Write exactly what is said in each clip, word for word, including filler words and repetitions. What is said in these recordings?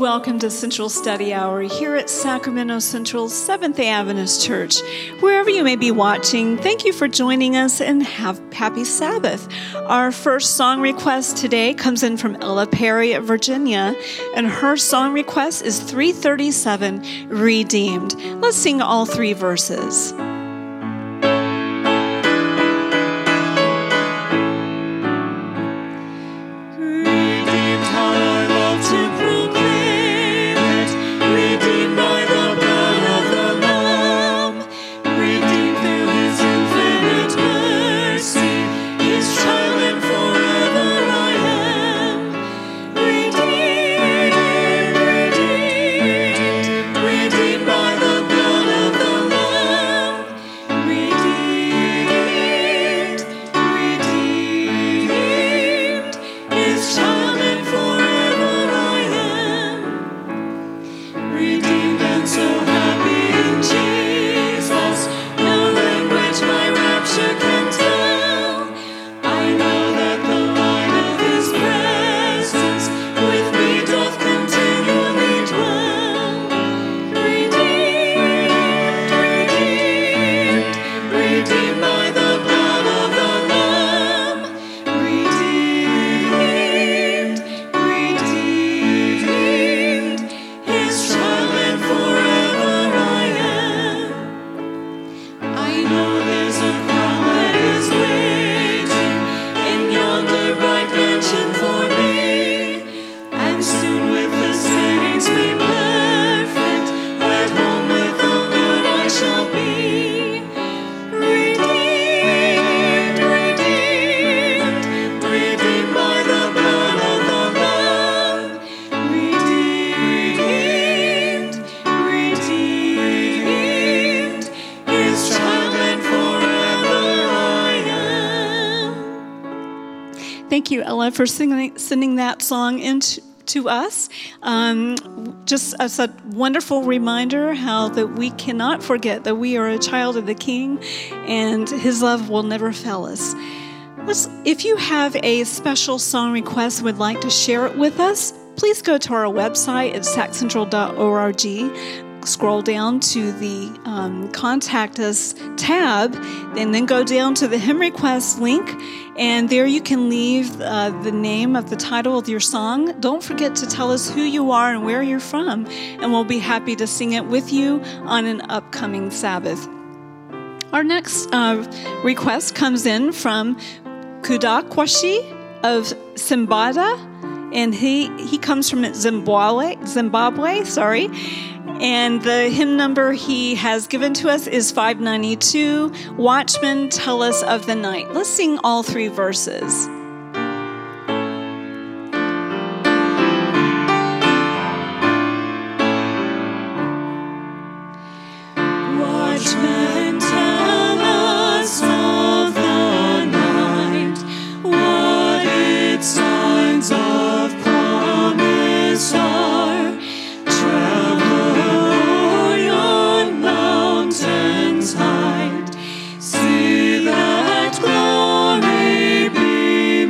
welcome to Central Study Hour here at Sacramento Central Seventh-day Adventist Church. Wherever you may be watching, thank you for joining us and have happy Sabbath. Our first song request today comes in from Ella Perry of Virginia, and her song request is three thirty-seven, Redeemed. Let's sing all three verses. Thank you, Ella, for singing, sending that song into to us. Um, just as a wonderful reminder how that we cannot forget that we are a child of the King and His love will never fail us. Let's, if you have a special song request and would like to share it with us, please go to our website at sac central dot org. Scroll down to the um, Contact Us tab, and then go down to the Hymn Request link, and there you can leave uh, the name of the title of your song. Don't forget to tell us who you are and where you're from, and we'll be happy to sing it with you on an upcoming Sabbath. Our next uh, request comes in from Kudakwashi of Simbada, and he, he comes from Zimbabwe, Zimbabwe, sorry. And the hymn number he has given to us is five ninety-two, Watchmen, Tell Us of the Night. Let's sing all three verses. Watchmen, tell us of the night, what its signs of promise are. Mountains hide, see that glory be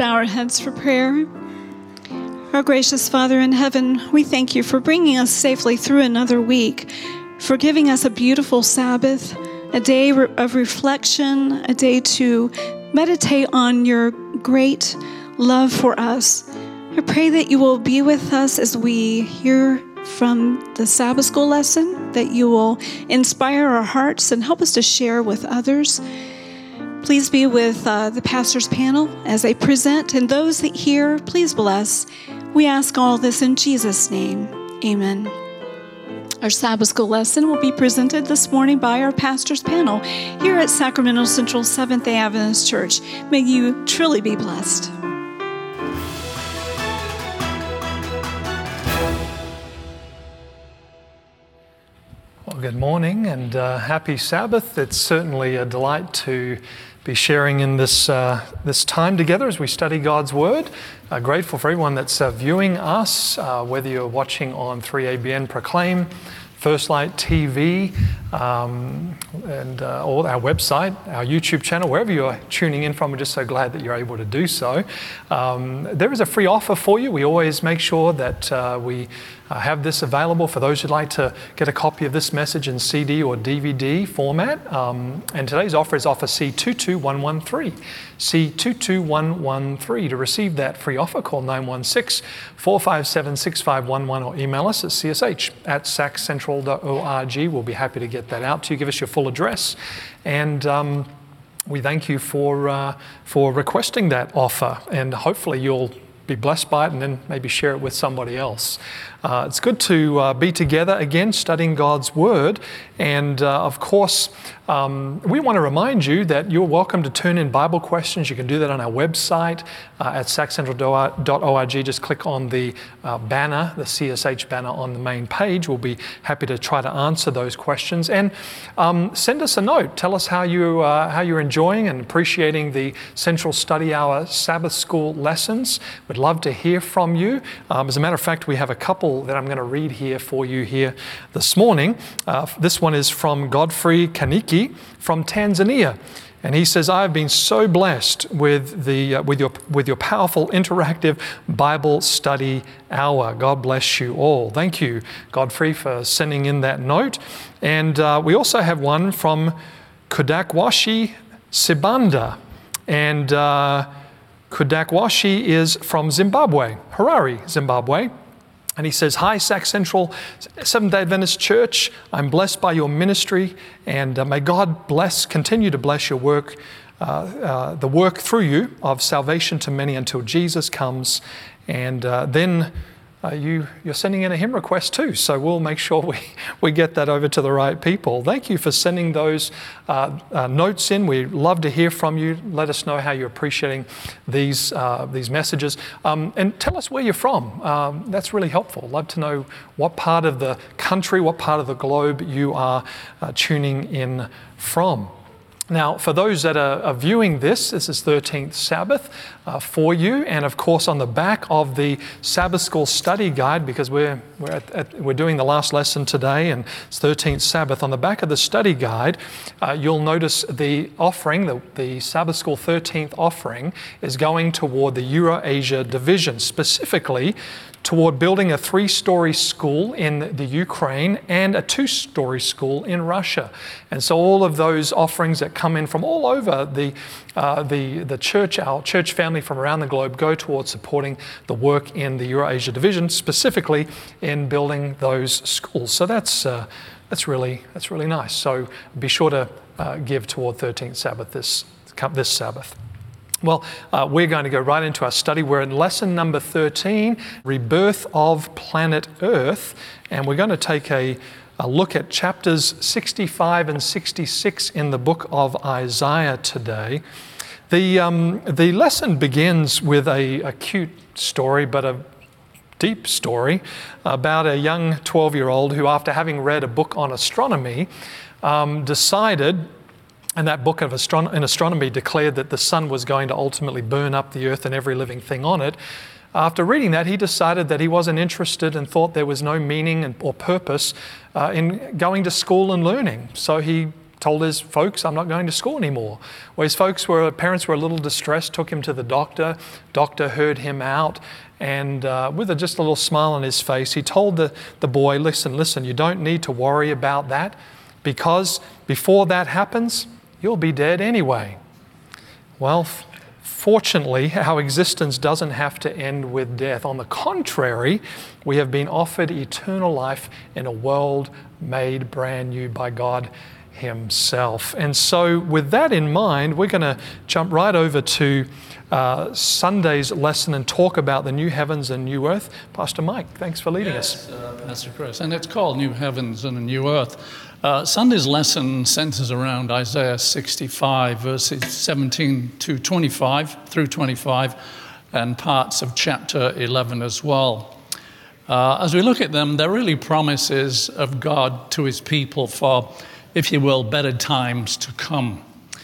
bow our heads for prayer. Our gracious Father in heaven, we thank you for bringing us safely through another week, for giving us a beautiful Sabbath, a day of reflection, a day to meditate on your great love for us. I pray that you will be with us as we hear from the Sabbath school lesson, that you will inspire our hearts and help us to share with others. Please be with uh, the pastor's panel as they present, and those that hear, please bless. We ask all this in Jesus' name. Amen. Our Sabbath school lesson will be presented this morning by our pastor's panel here at Sacramento Central Seventh-day Adventist Church. May you truly be blessed. Well, good morning and uh, happy Sabbath. It's certainly a delight to be sharing in this uh, this time together as we study God's Word. Uh, grateful for everyone that's uh, viewing us, uh, whether you're watching on three A B N Proclaim, First Light T V, um, and uh, or our website, our YouTube channel, wherever you're tuning in from. We're just so glad that you're able to do so. Um, there is a free offer for you. We always make sure that uh, we Uh, have this available for those who'd like to get a copy of this message in C D or D V D format. Um, and today's offer is offer C two two one one three. C two two one one three. To receive that free offer, call nine one six, four five seven, six five one one or email us at c s h at sac central dot org. We'll be happy to get that out to you. Give us your full address. And um, we thank you for, uh, for requesting that offer. And hopefully you'll be blessed by it and then maybe share it with somebody else. Uh, it's good to uh, be together again studying God's Word, and uh, of course um, we want to remind you that you're welcome to turn in Bible questions. You can do that on our website uh, at sac central dot org. Just click on the uh, banner, the C S H banner on the main page. We'll be happy to try to answer those questions, and um, send us a note. Tell us how you uh, how you're enjoying and appreciating the Central Study Hour Sabbath School lessons. We'd love to hear from you. Um, as a matter of fact, we have a couple that I'm going to read here for you here this morning. Uh, this one is from Godfrey Kaniki from Tanzania. And he says, I have been so blessed with the uh, with your with your powerful interactive Bible study hour. God bless you all. Thank you, Godfrey, for sending in that note. And uh, we also have one from Kudakwashi Sibanda. And uh, Kudakwashi is from Zimbabwe, Harare, Zimbabwe. And he says, hi, Sac Central Seventh-day Adventist Church. I'm blessed by your ministry, and uh, may God bless, continue to bless your work, uh, uh, the work through you of salvation to many until Jesus comes. And uh, then uh, you, you're sending in a hymn request too, so we'll make sure we, we get that over to the right people. Thank you for sending those uh, uh, notes in. We love to hear from you. Let us know how you're appreciating these uh, these messages. Um, and tell us where you're from. Um, that's really helpful. Love to know what part of the country, what part of the globe you are uh, tuning in from. Now, for those that are, are viewing this, this is thirteenth Sabbath uh, for you, and of course on the back of the Sabbath School Study Guide, because we're we're at, at, we're doing the last lesson today, and it's thirteenth Sabbath. On the back of the Study Guide, uh, you'll notice the offering, the, the Sabbath School thirteenth offering, is going toward the Euro-Asia division, specifically toward building a three-story school in the Ukraine and a two-story school in Russia. And so all of those offerings that come in from all over the, uh, the, the church, our church family from around the globe, go towards supporting the work in the Euro-Asia division, specifically in building those schools. So that's, uh, that's, really, that's really nice. So be sure to uh, give toward thirteenth Sabbath this, this Sabbath. Well, uh, we're going to go right into our study. We're in lesson number thirteen, Rebirth of Planet Earth, and we're going to take a, a look at chapters sixty-five and sixty-six in the book of Isaiah today. The, um, the lesson begins with a, a cute story, but a deep story about a young twelve-year-old who, after having read a book on astronomy, um, decided And that book of astron- in astronomy declared that the sun was going to ultimately burn up the earth and every living thing on it. After reading that, he decided that he wasn't interested and thought there was no meaning and, or purpose uh, in going to school and learning. So he told his folks, I'm not going to school anymore. Well, his folks were, parents were a little distressed, took him to the doctor. Doctor heard him out, and uh, with a, just a little smile on his face, he told the, the boy, listen, listen, you don't need to worry about that, because before that happens, you'll be dead anyway. Well, f- fortunately, our existence doesn't have to end with death. On the contrary, we have been offered eternal life in a world made brand new by God Himself. And so with that in mind, we're going to jump right over to uh, Sunday's lesson and talk about the new heavens and new earth. Pastor Mike, thanks for leading yes, us. Uh, Pastor Chris, and it's called New Heavens and a New Earth. Uh, Sunday's lesson centers around Isaiah sixty-five, verses seventeen to twenty-five through twenty-five, and parts of chapter eleven as well. Uh, as we look at them, they're really promises of God to His people for, if you will, better times to come.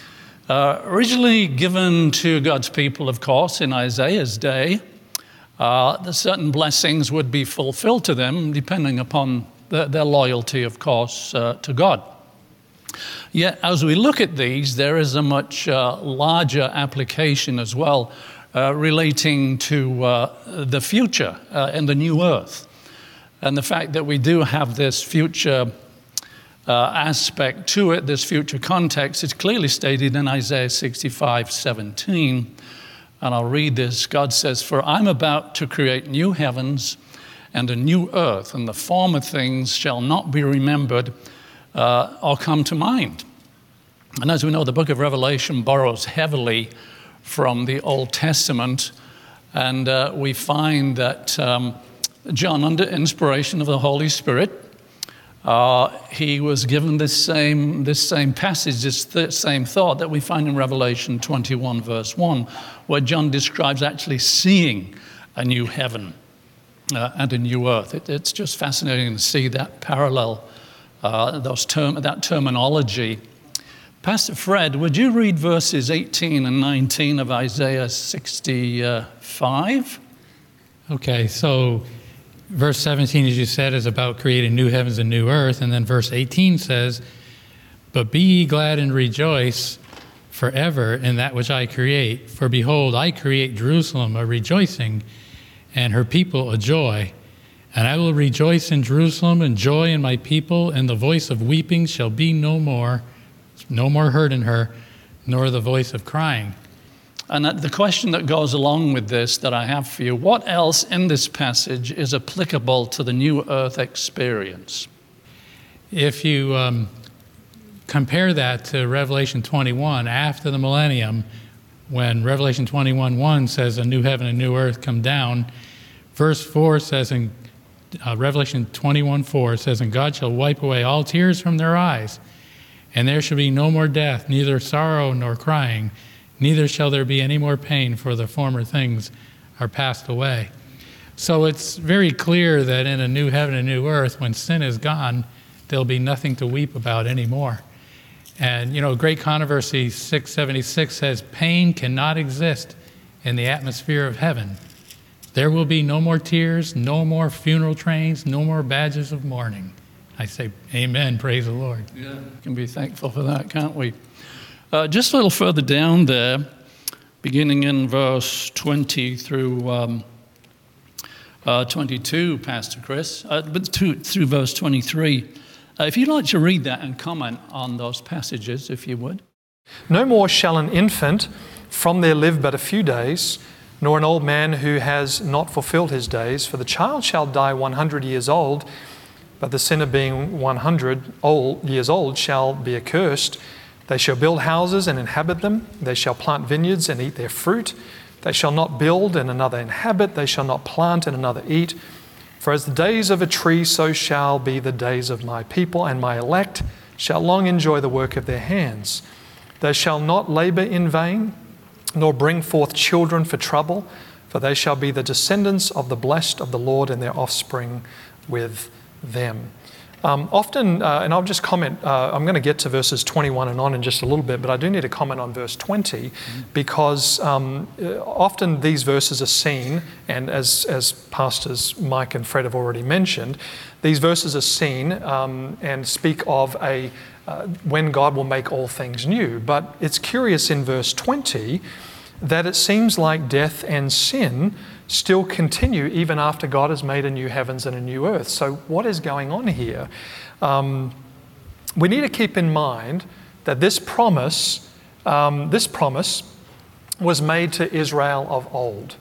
Uh, originally given to God's people, of course, in Isaiah's day, uh, the certain blessings would be fulfilled to them depending upon the, their loyalty, of course, uh, to God. Yet, as we look at these, there is a much uh, larger application as well uh, relating to uh, the future uh, and the new earth. And the fact that we do have this future Uh, aspect to it, this future context, is clearly stated in Isaiah sixty-five seventeen. And I'll read this. God says, "For I'm about to create new heavens and a new earth, and the former things shall not be remembered uh, or come to mind." And as we know, the book of Revelation borrows heavily from the Old Testament. And uh, we find that um, John, under inspiration of the Holy Spirit, Uh, he was given this same this same passage, this th- same thought that we find in Revelation twenty-one, verse one, where John describes actually seeing a new heaven uh, and a new earth. It, it's just fascinating to see that parallel, uh, those term, that terminology. Pastor Fred, would you read verses eighteen and nineteen of Isaiah sixty-five? Okay, so verse seventeen, as you said, is about creating new heavens and new earth. And then verse eighteen says, "But be ye glad and rejoice forever in that which I create. For behold, I create Jerusalem a rejoicing, and her people a joy. And I will rejoice in Jerusalem and joy in my people, and the voice of weeping shall be no more, no more heard in her, nor the voice of crying." And the question that goes along with this that I have for you, what else in this passage is applicable to the new earth experience? If you um, compare that to Revelation twenty-one, after the millennium, when Revelation twenty-one one says a new heaven and new earth come down, verse four says in uh, Revelation twenty-one four says, "And God shall wipe away all tears from their eyes, and there shall be no more death, neither sorrow nor crying, neither shall there be any more pain, for the former things are passed away." So it's very clear that in a new heaven and new earth, when sin is gone, there'll be nothing to weep about anymore. And, you know, Great Controversy six seventy-six says, "Pain cannot exist in the atmosphere of heaven. There will be no more tears, no more funeral trains, no more badges of mourning." I say, amen, praise the Lord. Yeah, we can be thankful for that, can't we? Uh, just a little further down there, beginning in verse twenty through um, uh, twenty-two, Pastor Chris, uh, but to, through verse twenty-three. Uh, if you'd like to read that and comment on those passages, if you would. "No more shall an infant from there live but a few days, nor an old man who has not fulfilled his days. For the child shall die one hundred years old, but the sinner being one hundred old, years old shall be accursed. They shall build houses and inhabit them. They shall plant vineyards and eat their fruit. They shall not build and another inhabit. They shall not plant and another eat. For as the days of a tree, so shall be the days of my people, and my elect shall long enjoy the work of their hands. They shall not labour in vain, nor bring forth children for trouble, for they shall be the descendants of the blessed of the Lord, and their offspring with them." Um, often, uh, and I'll just comment, uh, I'm going to get to verses twenty-one and on in just a little bit, but I do need to comment on verse twenty, mm-hmm. because um, often these verses are seen, and as, as Pastors Mike and Fred have already mentioned, these verses are seen um, and speak of a uh, when God will make all things new. But it's curious in verse twenty that it seems like death and sin still continue even after God has made a new heavens and a new earth. So what is going on here? Um, we need to keep in mind that this promise, um, this promise was made to Israel of old.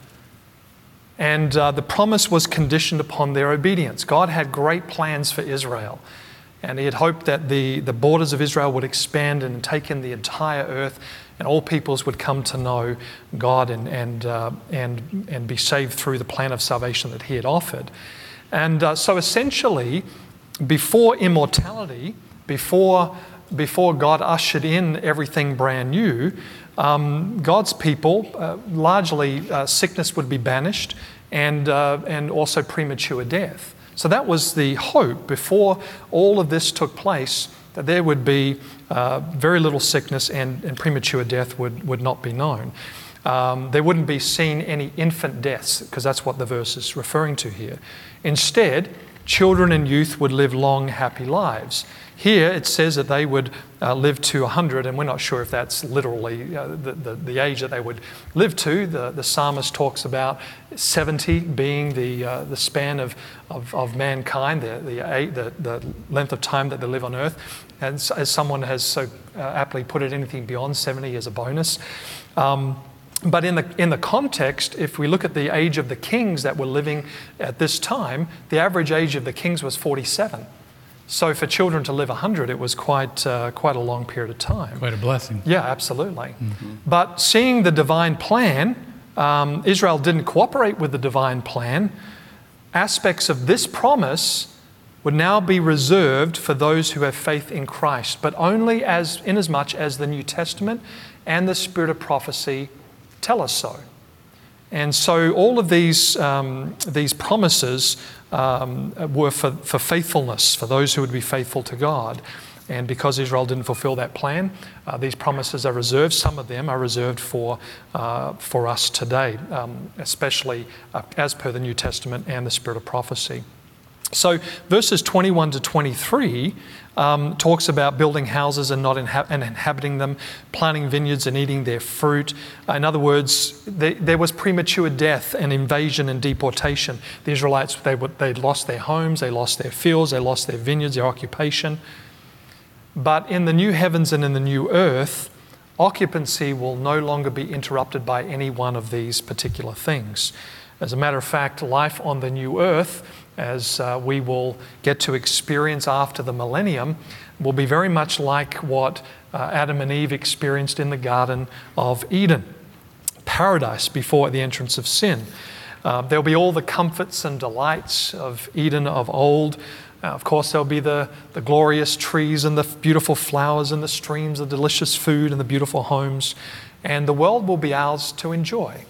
And uh, the promise was conditioned upon their obedience. God had great plans for Israel. And he had hoped that the, the borders of Israel would expand and take in the entire earth, and all peoples would come to know God and, and, uh, and, and be saved through the plan of salvation that he had offered. And uh, so essentially, before immortality, before, before God ushered in everything brand new, um, God's people, uh, largely uh, sickness would be banished, and, uh, and also premature death. So that was the hope before all of this took place, that there would be uh, very little sickness and, and premature death would, would not be known. Um, there wouldn't be seen any infant deaths, because that's what the verse is referring to here. Instead, children and youth would live long, happy lives. Here it says that they would uh, live to one hundred, and we're not sure if that's literally uh, the, the, the age that they would live to. The, the psalmist talks about seventy being the, uh, the span of, of, of mankind, the, the, the, the length of time that they live on earth. And as someone has so uh, aptly put it, anything beyond seventy is a bonus. Um, But in the, in the context, if we look at the age of the kings that were living at this time, the average age of the kings was forty-seven. So for children to live one hundred, it was quite, uh, quite a long period of time. Quite a blessing. Yeah, absolutely. Mm-hmm. But seeing the divine plan, um, Israel didn't cooperate with the divine plan. Aspects of this promise would now be reserved for those who have faith in Christ, but only as inasmuch as the New Testament and the Spirit of prophecy tell us so. And so all of these, um, these promises um, were for, for faithfulness, for those who would be faithful to God. And because Israel didn't fulfill that plan, uh, these promises are reserved. Some of them are reserved for, uh, for us today, um, especially uh, as per the New Testament and the Spirit of prophecy. So verses twenty-one to twenty-three um, talks about building houses and not inha- and inhabiting them, planting vineyards and eating their fruit. Uh, in other words, they, there was premature death and invasion and deportation. The Israelites, they would, they lost their homes, they lost their fields, they lost their vineyards, their occupation. But in the new heavens and in the new earth, occupancy will no longer be interrupted by any one of these particular things. As a matter of fact, life on the new earth, as uh, we will get to experience after the millennium, will be very much like what uh, Adam and Eve experienced in the Garden of Eden, paradise before the entrance of sin. Uh, there'll be all the comforts and delights of Eden of old. Uh, of course, there'll be the, the glorious trees and the beautiful flowers and the streams, the delicious food and the beautiful homes. And the world will be ours to enjoy,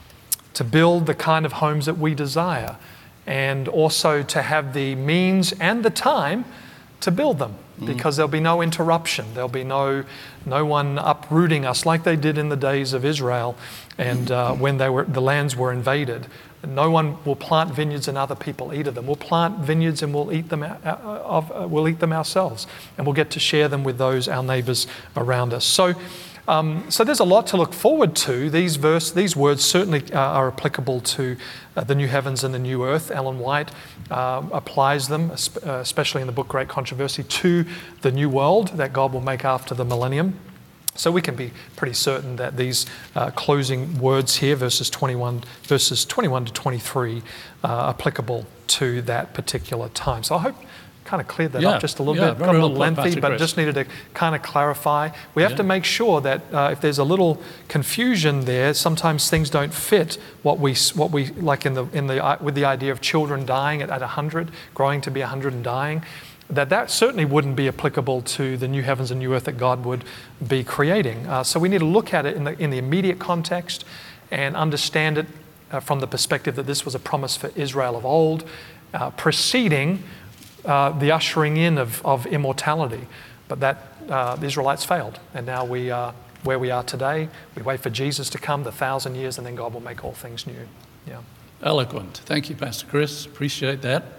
to build the kind of homes that we desire, and also to have the means and the time to build them, because there'll be no interruption. There'll be no, no one uprooting us like they did in the days of Israel and uh, when they were, the lands were invaded. No one will plant vineyards and other people eat of them. We'll plant vineyards and we'll eat them, uh, uh, we'll eat them ourselves, and we'll get to share them with those, our neighbours around us. So, Um, so there's a lot to look forward to. These verse, these words certainly uh, are applicable to uh, the new heavens and the new earth. Ellen White uh, applies them, uh, especially in the book Great Controversy, to the new world that God will make after the millennium. So we can be pretty certain that these uh, closing words here, verses twenty-one, verses twenty-one to twenty-three, uh, are applicable to that particular time. So I hope kind of cleared that yeah, up just a little yeah, bit. Got a little well lengthy, Pastor but Chris. just needed to kind of clarify. We have Yeah. to make sure that uh, if there's a little confusion there, sometimes things don't fit what we what we like in the in the with the idea of children dying at, at one hundred, growing to be one hundred and dying. That that certainly wouldn't be applicable to the new heavens and new earth that God would be creating. Uh, so we need to look at it in the in the immediate context and understand it uh, from the perspective that this was a promise for Israel of old, uh, preceding Uh, the ushering in of, of immortality. But that uh, the Israelites failed, and now we are where we are today. We wait for Jesus to come, the thousand years, and then God will make all things new. Yeah. Eloquent. Thank you, Pastor Chris. Appreciate that.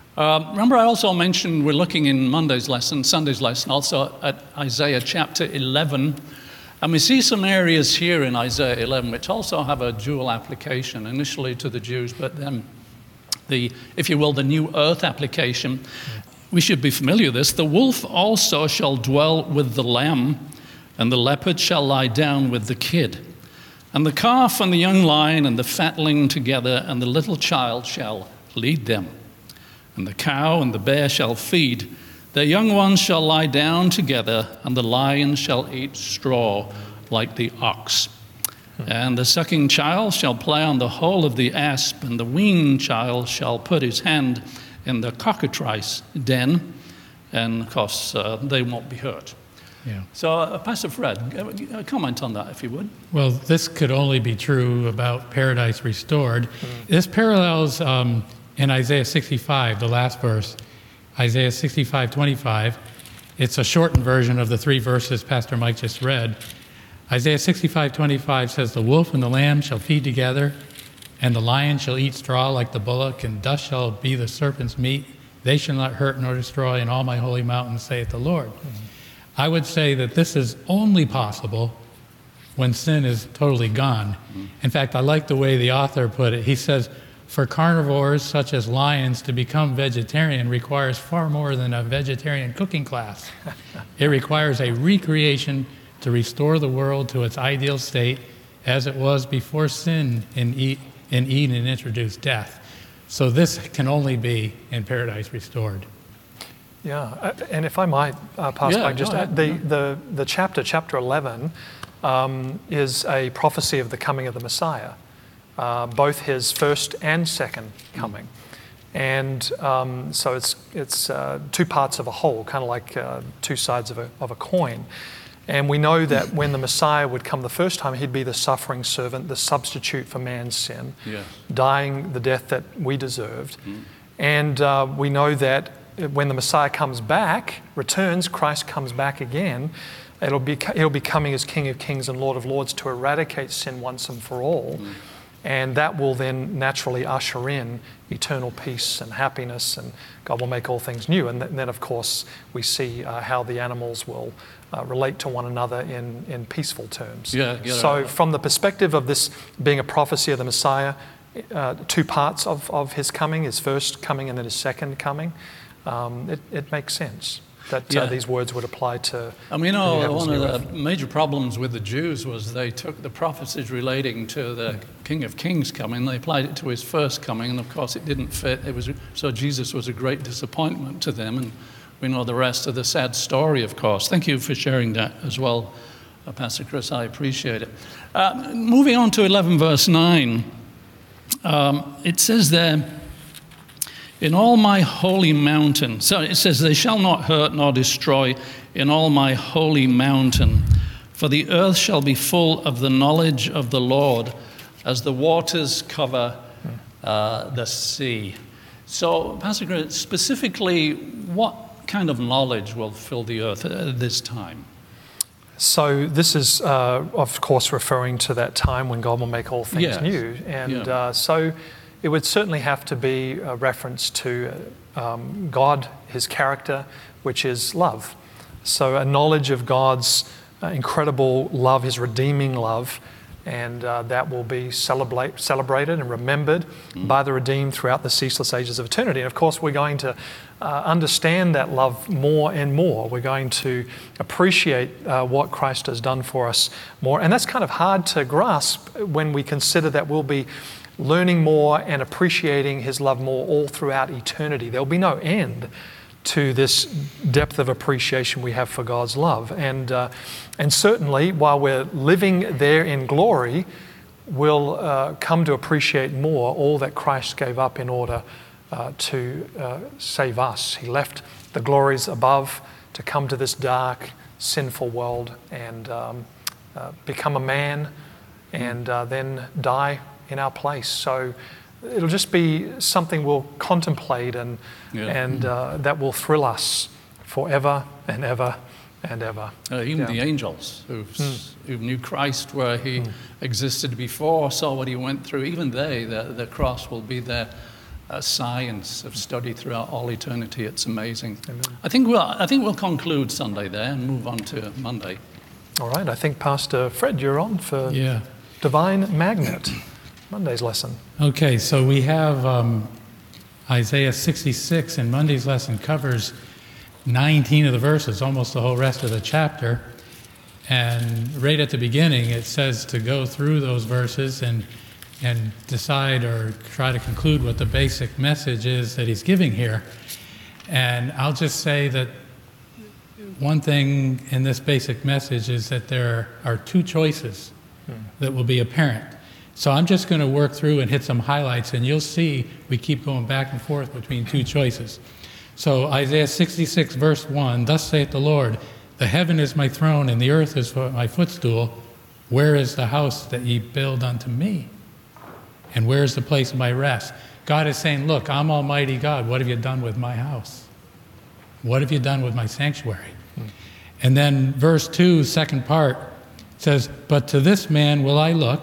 Uh, remember, I also mentioned we're looking in Monday's lesson, Sunday's lesson, also at Isaiah chapter eleven. And we see some areas here in Isaiah eleven which also have a dual application, initially to the Jews, but then the, if you will, the new earth application. We should be familiar with this. The wolf also shall dwell with the lamb, and the leopard shall lie down with the kid. And the calf and the young lion and the fatling together, and the little child shall lead them. And the cow and the bear shall feed. Their young ones shall lie down together, and the lion shall eat straw like the ox. And the sucking child shall play on the hole of the asp, and the weaned child shall put his hand in the cockatrice den, and of course uh, they won't be hurt. Yeah. So, uh, Pastor Fred, uh, comment on that if you would. Well, this could only be true about Paradise Restored. Mm. This parallels um, in Isaiah sixty-five, the last verse, Isaiah sixty-five twenty-five. It's a shortened version of the three verses Pastor Mike just read. Isaiah sixty-five twenty-five says, "The wolf and the lamb shall feed together, and the lion shall eat straw like the bullock, and dust shall be the serpent's meat. They shall not hurt nor destroy in all my holy mountains, saith the Lord." Mm-hmm. I would say that this is only possible when sin is totally gone. Mm-hmm. In fact, I like the way the author put it. He says, for carnivores such as lions to become vegetarian requires far more than a vegetarian cooking class. It requires a recreation to restore the world to its ideal state as it was before sin in Eden. in Eden introduced death. So this can only be in Paradise Restored. Yeah, uh, and if I might, uh, Pastor yeah, Mike, just add, the, the, the chapter, chapter eleven, um, is a prophecy of the coming of the Messiah, uh, both his first and second coming. Mm. And um, so it's, it's uh, two parts of a whole, kind of like uh, two sides of a, of a coin. And we know that when the Messiah would come the first time, he'd be the suffering servant, the substitute for man's sin, yeah. dying the death that we deserved. Mm. And uh, we know that when the Messiah comes back, returns, Christ comes back again, it'll be, he'll be coming as King of Kings and Lord of Lords to eradicate sin once and for all. Mm. And that will then naturally usher in eternal peace and happiness, and God will make all things new. And, th- and then, of course, we see uh, how the animals will uh, relate to one another in, in peaceful terms. Yeah, yeah, so right. From the perspective of this being a prophecy of the Messiah, uh, two parts of, of his coming, his first coming and then his second coming, um, it, it makes sense that yeah. uh, these words would apply to. I mean, you know, one of earth. the major problems with the Jews was they took the prophecies relating to the mm. King of Kings coming, they applied it to his first coming, and of course it didn't fit. It was so Jesus was a great disappointment to them, and we know the rest of the sad story, of course. Thank you for sharing that as well, uh, Pastor Chris. I appreciate it. Uh, moving on to eleven verse nine, um, it says there, in all my holy mountain, so it says, they shall not hurt nor destroy in all my holy mountain, for the earth shall be full of the knowledge of the Lord as the waters cover uh, the sea. So, Pastor Chris, specifically, what kind of knowledge will fill the earth at this time? So this is, uh, of course, referring to that time when God will make all things yes. new. And yeah. uh, so it would certainly have to be a reference to um, God, his character, which is love. So a knowledge of God's uh, incredible love, his redeeming love, and uh, that will be celebrate, celebrated and remembered mm. by the redeemed throughout the ceaseless ages of eternity. And of course, we're going to uh, understand that love more and more. We're going to appreciate uh, what Christ has done for us more. And that's kind of hard to grasp when we consider that we'll be learning more and appreciating his love more all throughout eternity. There'll be no end to this depth of appreciation we have for God's love. And uh, and certainly, while we're living there in glory, we'll uh, come to appreciate more all that Christ gave up in order uh, to uh, save us. He left the glories above to come to this dark, sinful world and um, uh, become a man and uh, then die in our place. So it'll just be something we'll contemplate and yeah. and uh, that will thrill us forever and ever and ever. Uh, even yeah. the angels who mm. who knew Christ where he mm. existed before, saw what he went through, even they, the, the cross will be their uh, science of study throughout all eternity. It's amazing. Amen. I think we'll I think we'll conclude Sunday there and move on to Monday. All right. I think Pastor Fred, you're on for Yeah. Divine Magnet, Monday's lesson. Okay, so we have um, Isaiah sixty-six, and Monday's lesson covers nineteen of the verses, almost the whole rest of the chapter. And right at the beginning, it says to go through those verses and and decide or try to conclude what the basic message is that he's giving here. And I'll just say that one thing in this basic message is that there are two choices hmm. that will be apparent. So I'm just going to work through and hit some highlights, and you'll see we keep going back and forth between two choices. So Isaiah sixty-six, verse one, "Thus saith the Lord, the heaven is my throne, and the earth is my footstool. Where is the house that ye build unto me? And where is the place of my rest?" God is saying, look, I'm Almighty God. What have you done with my house? What have you done with my sanctuary? Hmm. And then verse two, second part, says, "But to this man will I look,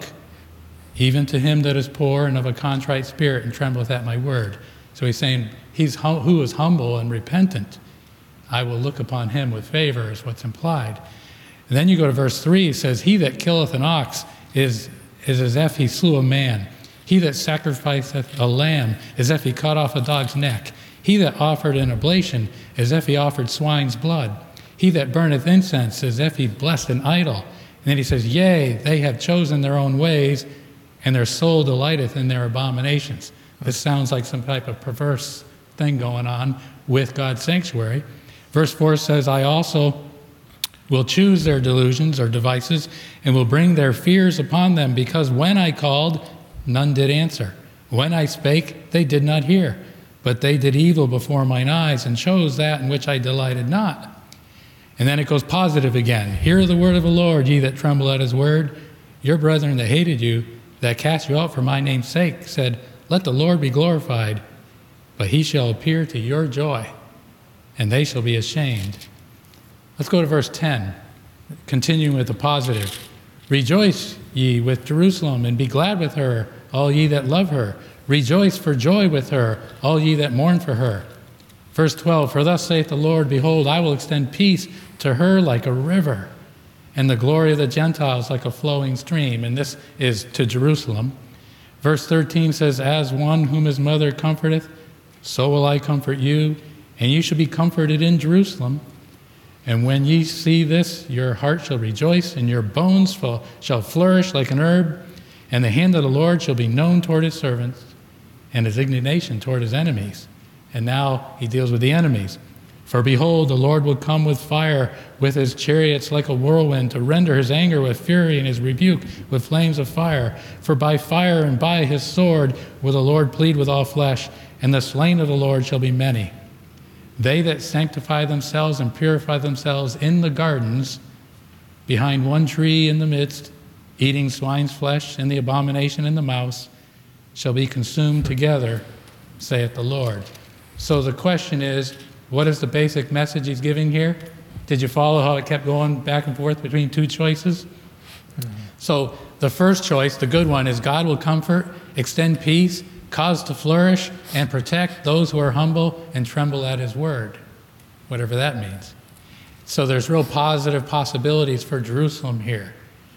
even to him that is poor and of a contrite spirit and trembleth at my word." So he's saying, he's hum- who is humble and repentant, I will look upon him with favor, is what's implied. And then you go to verse three, it says, "He that killeth an ox is, is as if he slew a man. He that sacrificeth a lamb is as if he cut off a dog's neck. He that offered an oblation is as if he offered swine's blood. He that burneth incense is as if he blessed an idol." And then he says, "Yea, they have chosen their own ways, and their soul delighteth in their abominations." This sounds like some type of perverse thing going on with God's sanctuary. Verse four says, "I also will choose their delusions or devices, and will bring their fears upon them, because when I called, none did answer. When I spake, they did not hear. But they did evil before mine eyes, and chose that in which I delighted not." And then it goes positive again. "Hear the word of the Lord, ye that tremble at his word. Your brethren that hated you, that cast you out for my name's sake, said, Let the Lord be glorified. But he shall appear to your joy, and they shall be ashamed." Let's go to verse ten, continuing with the positive. "Rejoice ye with Jerusalem, and be glad with her, all ye that love her. Rejoice for joy with her, all ye that mourn for her." Verse twelve, "For thus saith the Lord, Behold, I will extend peace to her like a river, and the glory of the Gentiles like a flowing stream." And this is to Jerusalem. Verse thirteen says, "As one whom his mother comforteth, so will I comfort you, and you shall be comforted in Jerusalem. And when ye see this, your heart shall rejoice, and your bones shall flourish like an herb, and the hand of the Lord shall be known toward his servants, and his indignation toward his enemies." And now he deals with the enemies. "For behold, the Lord will come with fire, with his chariots like a whirlwind, to render his anger with fury, and his rebuke with flames of fire. For by fire and by his sword will the Lord plead with all flesh, and the slain of the Lord shall be many. They that sanctify themselves and purify themselves in the gardens, behind one tree in the midst, eating swine's flesh and the abomination and the mouse, shall be consumed together, saith the Lord." So the question is, what is the basic message he's giving here? Did you follow how it kept going back and forth between two choices? Mm-hmm. So the first choice, the good one, is God will comfort, extend peace, cause to flourish, and protect those who are humble and tremble at his word, whatever that means. So there's real positive possibilities for Jerusalem here.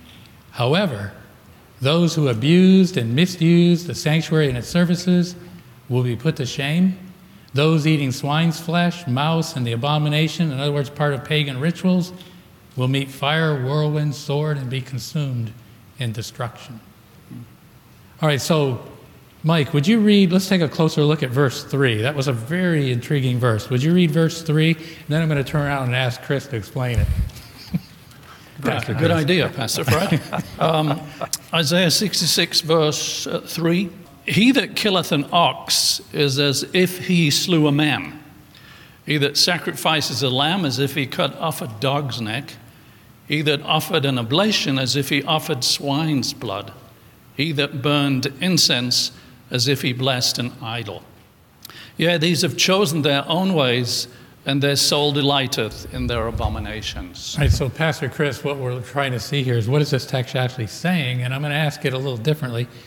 However, those who abused and misused the sanctuary and its services will be put to shame. Those eating swine's flesh, mouse, and the abomination, in other words, part of pagan rituals, will meet fire, whirlwind, sword, and be consumed in destruction. All right, so Mike, would you read, let's take a closer look at verse three. That was a very intriguing verse. Would you read verse three? And then I'm going to turn around and ask Chris to explain it. Yeah, good idea, Pastor Fred. um, Isaiah sixty-six, verse uh, three. "He that killeth an ox is as if he slew a man. He that sacrifices a lamb as if he cut off a dog's neck. He that offered an oblation as if he offered swine's blood. He that burned incense as if he blessed an idol. Yeah, these have chosen their own ways, and their soul delighteth in their abominations." All right, so Pastor Chris, what we're trying to see here is what is this text actually saying? And I'm going to ask it a little differently.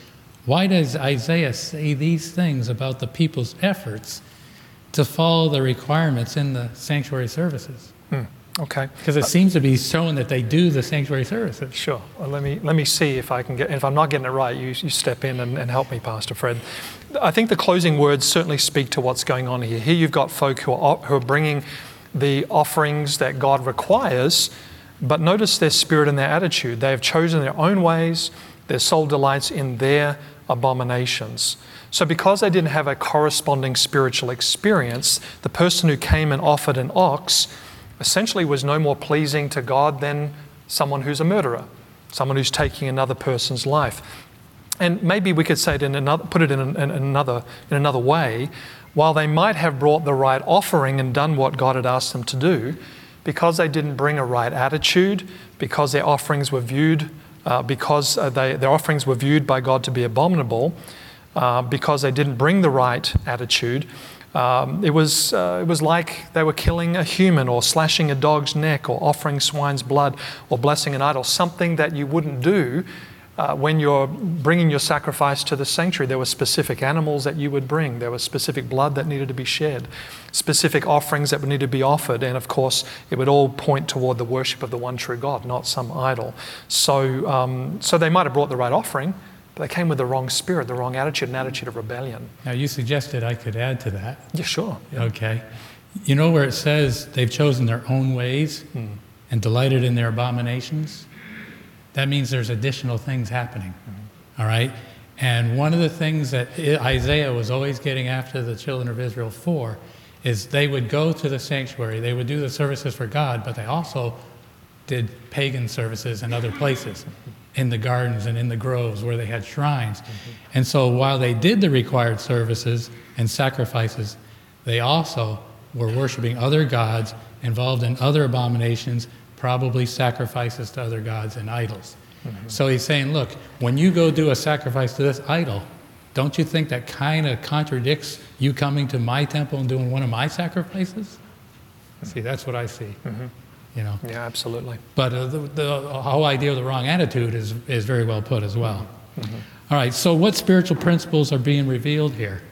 Why does Isaiah say these things about the people's efforts to follow the requirements in the sanctuary services? Hmm. Okay. Because it seems to be showing that they do the sanctuary services. Sure. Well, let me let me see if I can get. If I'm not getting it right, you, you step in and, and help me, Pastor Fred. I think the closing words certainly speak to what's going on here. Here you've got folk who are who are bringing the offerings that God requires, but notice their spirit and their attitude. They have chosen their own ways. Their soul delights in their abominations. So because they didn't have a corresponding spiritual experience, the person who came and offered an ox essentially was no more pleasing to God than someone who's a murderer, someone who's taking another person's life. And maybe we could say it in another, put it in, an, in another in another way. While they might have brought the right offering and done what God had asked them to do, because they didn't bring a right attitude, because their offerings were viewed, uh, because uh, they, their offerings were viewed by God to be abominable, uh, because they didn't bring the right attitude. Um, it was uh, it was like they were killing a human, or slashing a dog's neck, or offering swine's blood, or blessing an idol, something that you wouldn't do uh, when you're bringing your sacrifice to the sanctuary. There were specific animals that you would bring. There was specific blood that needed to be shed, specific offerings that would need to be offered, and of course it would all point toward the worship of the one true God, not some idol. So, um, so they might have brought the right offering, but they came with the wrong spirit, the wrong attitude, an attitude of rebellion. Now, you suggested I could add to that. Yeah, sure. Yeah. Okay. You know where it says they've chosen their own ways Hmm. and delighted in their abominations? That means there's additional things happening. Mm-hmm. All right? And one of the things that Isaiah was always getting after the children of Israel for is they would go to the sanctuary, they would do the services for God, but they also did pagan services in other places, in the gardens and in the groves where they had shrines. Mm-hmm. And so while they did the required services and sacrifices, they also were worshiping other gods, involved in other abominations, probably sacrifices to other gods and idols. Mm-hmm. So he's saying, look, when you go do a sacrifice to this idol, don't you think that kind of contradicts you coming to my temple and doing one of my sacrifices? Mm-hmm. See, that's what I see. Mm-hmm. You know. Yeah, absolutely. But uh, the, the whole idea of the wrong attitude is, is very well put as well. Mm-hmm. All right, so what spiritual principles are being revealed here?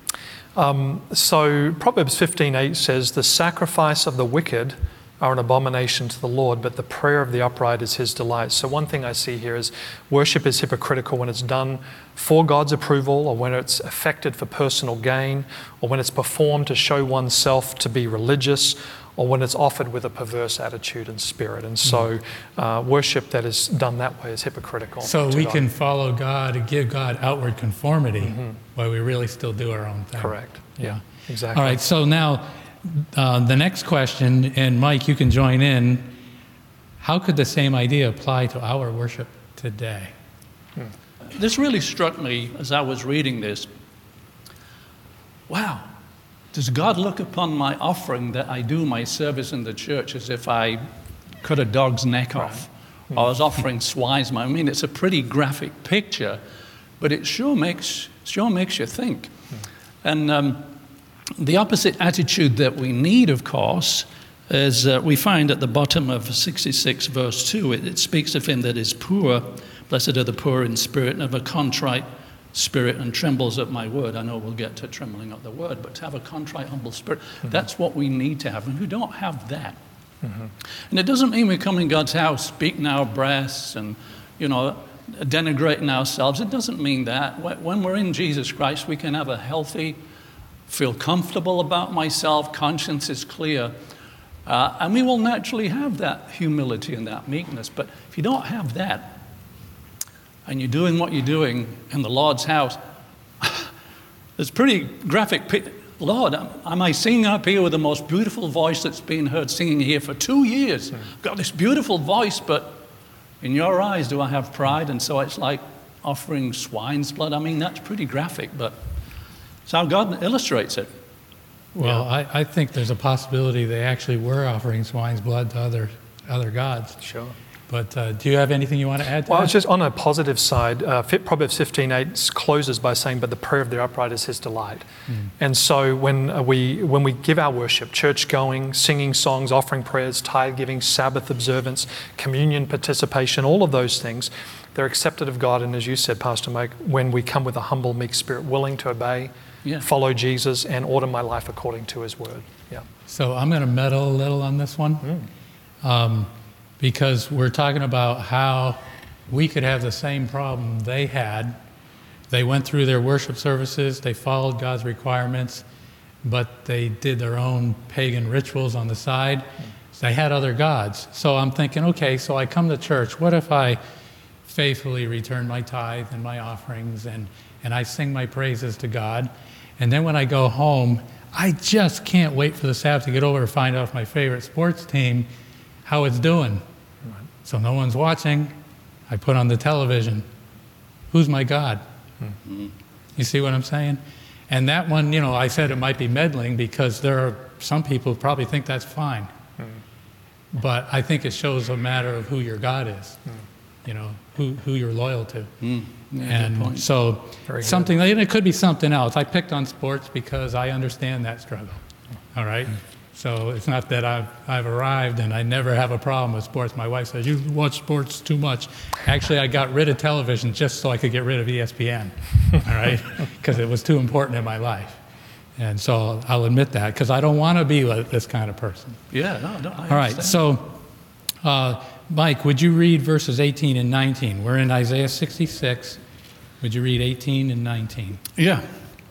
Um, so Proverbs fifteen eight says, the sacrifice of the wicked are an abomination to the Lord, but the prayer of the upright is his delight. So one thing I see here is worship is hypocritical when it's done for God's approval, or when it's affected for personal gain, or when it's performed to show oneself to be religious, or when it's offered with a perverse attitude and spirit. And so uh, worship that is done that way is hypocritical. So we God. can follow God and give God outward conformity mm-hmm. while we really still do our own thing. Correct. Yeah, yeah. Exactly. All right, so now uh, the next question, and Mike, you can join in. How could the same idea apply to our worship today? Hmm. This really struck me as I was reading this. Wow. Does God look upon my offering that I do my service in the church as if I cut a dog's neck off, right. or I was offering swine's blood? I mean, it's a pretty graphic picture, but it sure makes sure makes you think. Hmm. And um, the opposite attitude that we need, of course, is uh, we find at the bottom of sixty-six verse two. It, it speaks of him that is poor. Blessed are the poor in spirit, and of a contrite spirit, and trembles at my word. I know we'll get to trembling at the word, but to have a contrite, humble spirit, mm-hmm. that's what we need to have. And we don't have that. Mm-hmm. And it doesn't mean we come in God's house, beating our breasts and, you know, denigrating ourselves. It doesn't mean that. When we're in Jesus Christ, we can have a healthy, feel comfortable about myself, conscience is clear, uh, and we will naturally have that humility and that meekness. But if you don't have that, and you're doing what you're doing in the Lord's house, it's pretty graphic. Lord, am I singing up here with the most beautiful voice that's been heard singing here for two years? I've got this beautiful voice, but in your eyes, do I have pride? And so it's like offering swine's blood. I mean, that's pretty graphic, but it's how God illustrates it. Well, yeah. I, I think there's a possibility they actually were offering swine's blood to other other gods. Sure. But uh, do you have anything you want to add to Well, that? it's just on a positive side. Uh, Proverbs fifteen eight closes by saying, "But the prayer of the upright is his delight." Mm. And so when uh, we when we give our worship, church going, singing songs, offering prayers, tithe giving, Sabbath observance, communion participation, all of those things, they're accepted of God. And as you said, Pastor Mike, when we come with a humble, meek spirit, willing to obey, yeah. follow Jesus, and order my life according to his word. Yeah. So I'm going to meddle a little on this one. Mm. Um, because we're talking about how we could have the same problem they had. They went through their worship services, they followed God's requirements, but they did their own pagan rituals on the side. They had other gods. So I'm thinking, okay, so I come to church. What if I faithfully return my tithe and my offerings and, and I sing my praises to God? And then when I go home, I just can't wait for the Sabbath to get over to find out if my favorite sports team, how it's doing. Right. So no one's watching. I put on the television. Who's my God? Mm-hmm. You see what I'm saying? And that one, you know, I said it might be meddling because there are some people who probably think that's fine. Mm-hmm. But I think it shows a matter of who your God is, mm-hmm. you know, who, who you're loyal to. Mm. Yeah, and so Very something, and it could be something else. I picked on sports because I understand that struggle. All right? Mm. So it's not that I've, I've arrived and I never have a problem with sports. My wife says, you watch sports too much. Actually, I got rid of television just so I could get rid of E S P N, all right? Because it was too important in my life. And so I'll admit that, because I don't want to be like this kind of person. Yeah, no, no, I All right, so uh, Mike, would you read verses eighteen and nineteen? We're in Isaiah sixty-six. Would you read eighteen and nineteen? Yeah.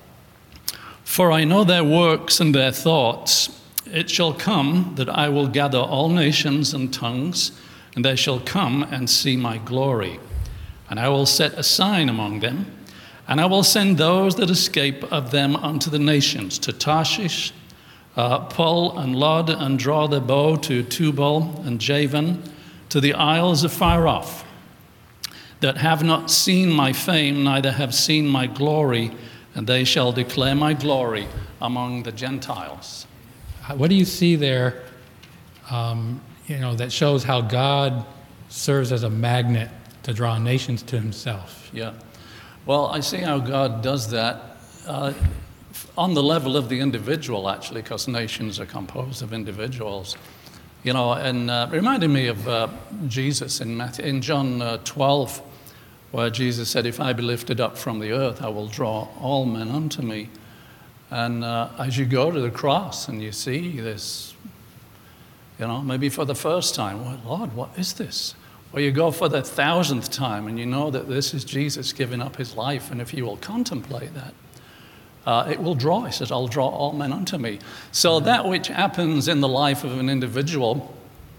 For I know their works and their thoughts. It shall come that I will gather all nations and tongues, and they shall come and see my glory. And I will set a sign among them, and I will send those that escape of them unto the nations, to Tarshish, uh, pull and lod and draw the bow to Tubal and Javan, to the isles afar off, that have not seen my fame, neither have seen my glory, and they shall declare my glory among the Gentiles. What do you see there, um, you know, that shows how God serves as a magnet to draw nations to himself? Yeah. Well, I see how God does that uh, on the level of the individual, actually, because nations are composed of individuals. You know, and uh, it reminded me of uh, Jesus in, Matthew, in John uh, twelve, where Jesus said, if I be lifted up from the earth, I will draw all men unto me. And uh, as you go to the cross and you see this, you know, maybe for the first time, well, Lord, what is this? Or you go for the thousandth time and you know that this is Jesus giving up his life, and if you will contemplate that, uh, it will draw. He says, I'll draw all men unto me. So that which happens in the life of an individual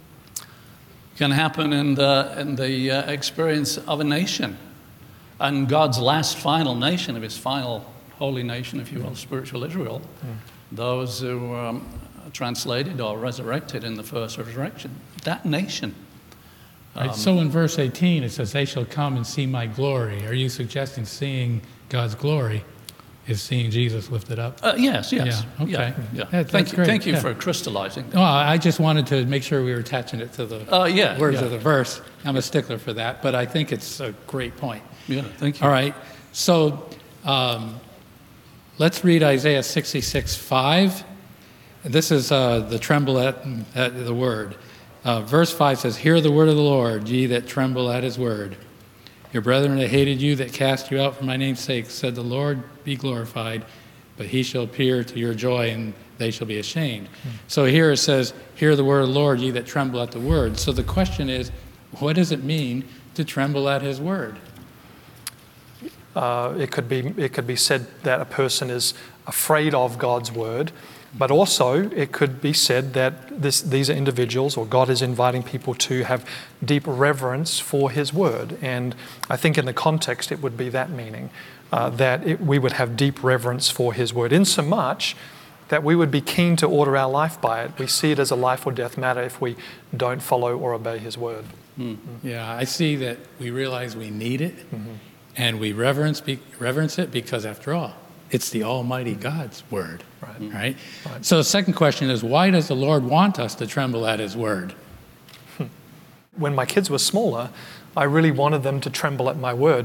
can happen in the, in the uh, experience of a nation. And God's last final nation, of his final holy nation, if you will, spiritual Israel, mm. those who um, are translated or resurrected in the first resurrection, that nation. Right, um, so in verse eighteen, it says, they shall come and see my glory. Are you suggesting seeing God's glory is seeing Jesus lifted up? Uh, yes, yes. Yeah, okay. Yeah, yeah. That, thank you, great. thank you yeah. for crystallizing that. Well, I just wanted to make sure we were attaching it to the uh, yeah, words yeah. of the verse. I'm a stickler for that, but I think it's a great point. Yeah, thank you. All right, so um, let's read Isaiah sixty-six five. This is uh, the tremble at, at the word. Uh, verse five says, hear the word of the Lord, ye that tremble at his word. Your brethren that hated you, that cast you out for my name's sake, said, the Lord be glorified, but he shall appear to your joy, and they shall be ashamed. Mm-hmm. So here it says, hear the word of the Lord, ye that tremble at the word. So the question is, what does it mean to tremble at his word? Uh, it could be it could be said that a person is afraid of God's word, but also it could be said that this, these are individuals, or God is inviting people to have deep reverence for his word. And I think in the context it would be that meaning, uh, that it, we would have deep reverence for his word, insomuch that we would be keen to order our life by it. We see it as a life or death matter if we don't follow or obey his word. Mm-hmm. Yeah, I see that we realize we need it. Mm-hmm. And we reverence be, reverence it because, after all, it's the Almighty God's word, right. right? Right? So the second question is, why does the Lord want us to tremble at his word? when my kids were smaller, I really wanted them to tremble at my word,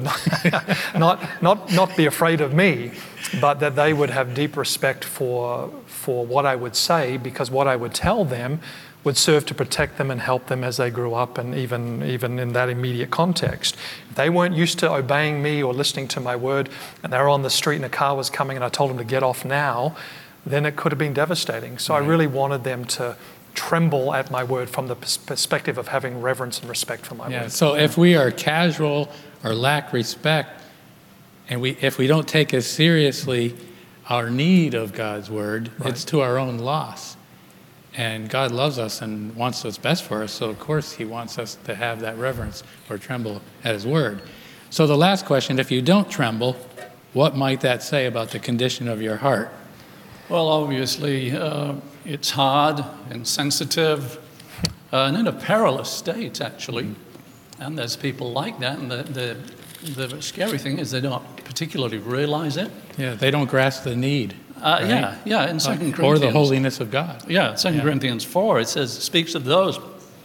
not, not, not be afraid of me, but that they would have deep respect for, for what I would say, because what I would tell them would serve to protect them and help them as they grew up, and even, even in that immediate context. If they weren't used to obeying me or listening to my word, and they were on the street and a car was coming and I told them to get off now, then it could have been devastating. So right. I really wanted them to tremble at my word from the perspective of having reverence and respect for my yeah, word. So if we are casual or lack respect, and we if we don't take as seriously our need of God's word, right. it's to our own loss. And God loves us and wants what's best for us, so of course he wants us to have that reverence or tremble at his word. So the last question, if you don't tremble, what might that say about the condition of your heart? Well, obviously, uh, it's hard and sensitive uh, and in a perilous state, actually. And there's people like that, and the, the, the scary thing is they don't particularly realize it. Yeah, they don't grasp the need. Uh, right? Yeah, yeah, in Second uh, Corinthians. Or the holiness of God. Yeah, Second Yeah. Corinthians four, it says, speaks of those.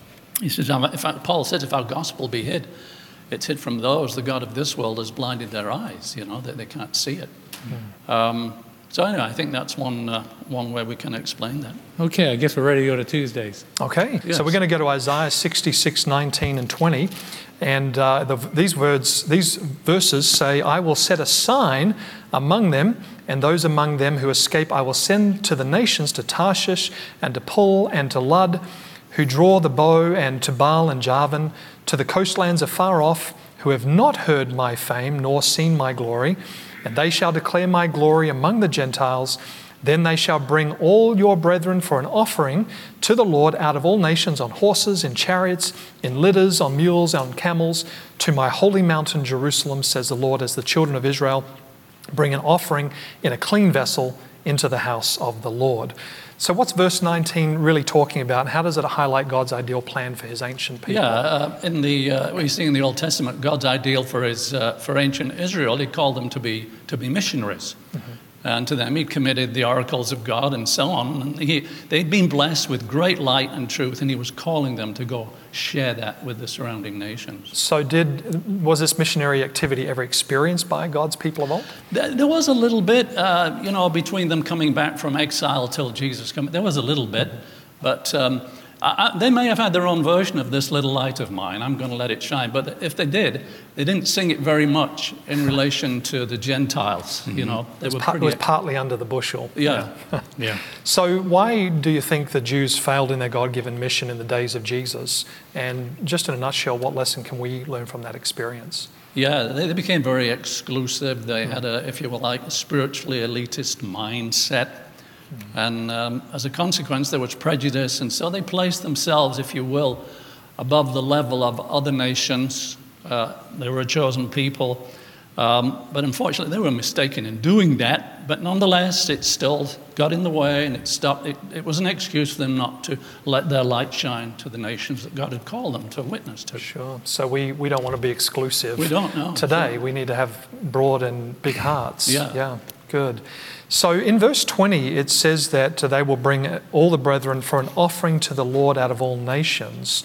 He says, if I, Paul says, if our gospel be hid, it's hid from those. The God of this world has blinded their eyes, you know, that they can't see it. Mm. Um, so anyway, I think that's one, uh, one way we can explain that. Okay, I guess we're ready to go to Tuesdays. Okay, Yes. so we're going to go to Isaiah sixty-six, nineteen and twenty. And uh, the, these words, these verses say, I will set a sign among them, and those among them who escape I will send to the nations, to Tarshish and to Pul and to Lud, who draw the bow, and to Baal and Javan, to the coastlands afar off, who have not heard my fame nor seen my glory. And they shall declare my glory among the Gentiles. Then they shall bring all your brethren for an offering to the Lord out of all nations, on horses, in chariots, in litters, on mules, on camels, to my holy mountain Jerusalem, says the Lord, as the children of Israel bring an offering in a clean vessel into the house of the Lord. So what's verse nineteen really talking about? And how does it highlight God's ideal plan for his ancient people? Yeah, uh, in the uh, we see in the Old Testament, God's ideal for his uh, for ancient Israel, he called them to be to be missionaries. Mm-hmm. And to them, he committed the oracles of God and so on. And he, they'd been blessed with great light and truth, and he was calling them to go share that with the surrounding nations. So did was this missionary activity ever experienced by God's people of old? There, there was a little bit, uh, you know, between them coming back from exile till Jesus came. There was a little bit, but um, I, I, they may have had their own version of this little light of mine. I'm going to let it shine. But if they did, they didn't sing it very much in relation to the Gentiles. Mm-hmm. You know, they were Part, pretty, it was partly under the bushel. Yeah, yeah. Yeah. So why do you think the Jews failed in their God-given mission in the days of Jesus? And just in a nutshell, what lesson can we learn from that experience? Yeah, they, they became very exclusive. They mm-hmm. had a, if you will, like a spiritually elitist mindset. Mm-hmm. And um, as a consequence, there was prejudice. And so they placed themselves, if you will, above the level of other nations. Uh, they were a chosen people. Um, but unfortunately, they were mistaken in doing that. But nonetheless, it still got in the way, and it stopped. It, it was an excuse for them not to let their light shine to the nations that God had called them to witness to. Sure. So we, we don't want to be exclusive. We don't, no. Today, Sure. we need to have broad and big hearts. Yeah. Yeah, good. So in verse twenty, it says that they will bring all the brethren for an offering to the Lord out of all nations.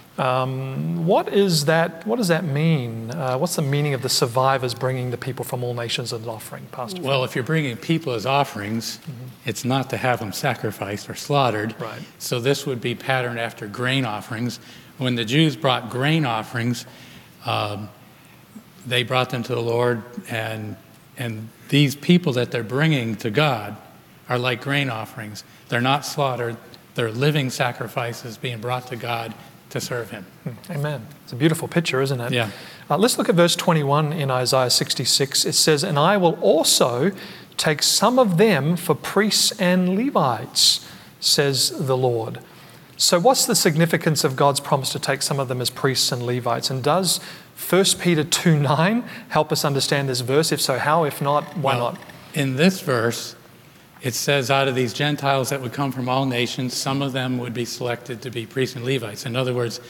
Um, what is that? What does that mean? Uh, what's the meaning of the survivors bringing the people from all nations as an offering, Pastor? Well, if you're bringing people as offerings, mm-hmm. it's not to have them sacrificed or slaughtered. Right. So this would be patterned after grain offerings. When the Jews brought grain offerings, um, they brought them to the Lord, and and these people that they're bringing to God are like grain offerings. They're not slaughtered. They're living sacrifices being brought to God to serve him. Amen. It's a beautiful picture, isn't it? Yeah. Uh, let's look at verse twenty-one in Isaiah sixty-six. It says, and I will also take some of them for priests and Levites, says the Lord. So what's the significance of God's promise to take some of them as priests and Levites? And does First Peter two nine help us understand this verse? If so, how? If not, why well, not? In this verse, it says out of these Gentiles that would come from all nations, some of them would be selected to be priests and Levites. In other words,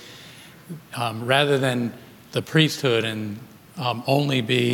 um, rather than the priesthood and um, only be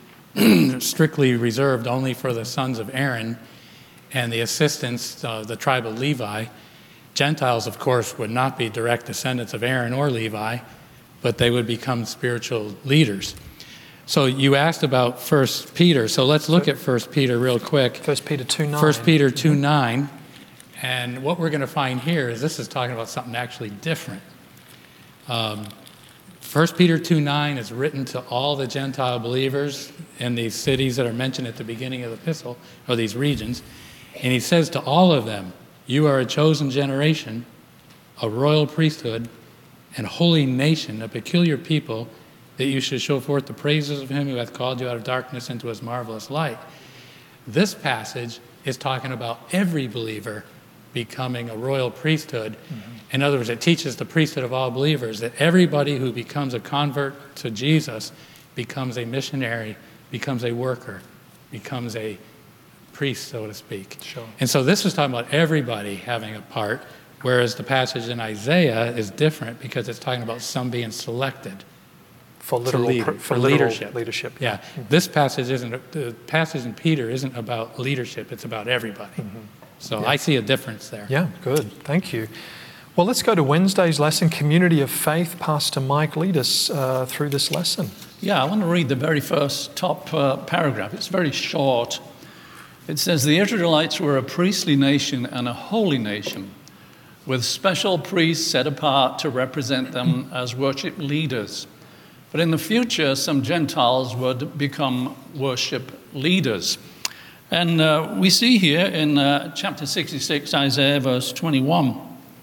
in strictly reserved only for the sons of Aaron and the assistants, uh, the tribe of Levi, Gentiles, of course, would not be direct descendants of Aaron or Levi, but they would become spiritual leaders. So you asked about First Peter, so let's look at First Peter real quick. First Peter two nine. First Peter two nine, and what we're going to find here is this is talking about something actually different. Um, First Peter two nine is written to all the Gentile believers in these cities that are mentioned at the beginning of the epistle, or these regions, and he says to all of them, you are a chosen generation, a royal priesthood, and holy nation, a peculiar people, that you should show forth the praises of him who hath called you out of darkness into his marvelous light. This passage is talking about every believer becoming a royal priesthood. Mm-hmm. In other words, it teaches the priesthood of all believers, that everybody who becomes a convert to Jesus becomes a missionary, becomes a worker, becomes a priest, so to speak. Sure. And so this is talking about everybody having a part, whereas the passage in Isaiah is different because it's talking about some being selected. For literal, lead, for, for literal leadership. leadership. Yeah, mm-hmm. This passage isn't, the passage in Peter isn't about leadership, it's about everybody. Mm-hmm. So yeah. I see a difference there. Yeah, good, thank you. Well, let's go to Wednesday's lesson, Community of Faith. Pastor Mike, lead us uh, through this lesson. Yeah, I want to read the very first top uh, paragraph. It's very short. It says, the Israelites were a priestly nation and a holy nation, with special priests set apart to represent them as worship leaders. But in the future, some Gentiles would become worship leaders. And uh, we see here in uh, chapter sixty-six, Isaiah verse twenty-one,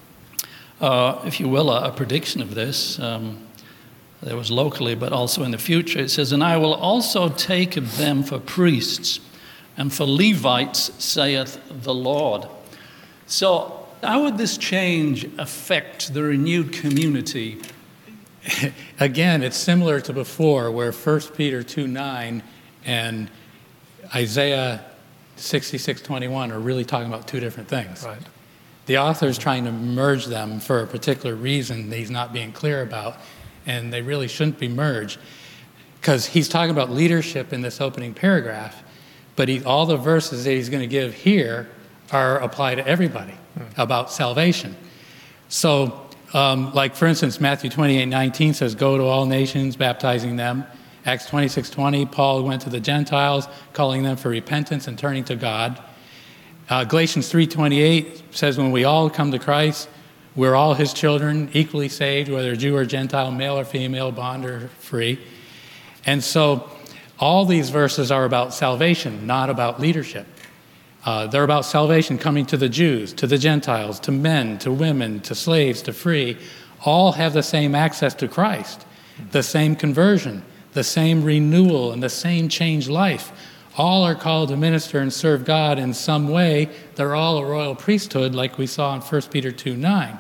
uh, if you will, a, a prediction of this. Um, there was locally, but also in the future. It says, and I will also take them for priests, and for Levites, saith the Lord. So how would this change affect the renewed community? Again, it's similar to before, where First Peter two nine and Isaiah sixty-six twenty-one are really talking about two different things. Right. The author is trying to merge them for a particular reason that he's not being clear about, and they really shouldn't be merged, because he's talking about leadership in this opening paragraph, but he, all the verses that he's going to give here are apply to everybody mm. about salvation. So, um, like for instance, Matthew twenty-eight nineteen says, go to all nations, baptizing them. Acts twenty-six twenty, Paul went to the Gentiles, calling them for repentance and turning to God. Uh, Galatians three twenty-eight says, when we all come to Christ, we're all his children, equally saved, whether Jew or Gentile, male or female, bond or free. And so all these verses are about salvation, not about leadership. Uh, they're about salvation coming to the Jews, to the Gentiles, to men, to women, to slaves, to free. All have the same access to Christ, the same conversion, the same renewal, and the same changed life. All are called to minister and serve God in some way. They're all a royal priesthood, like we saw in First Peter two nine.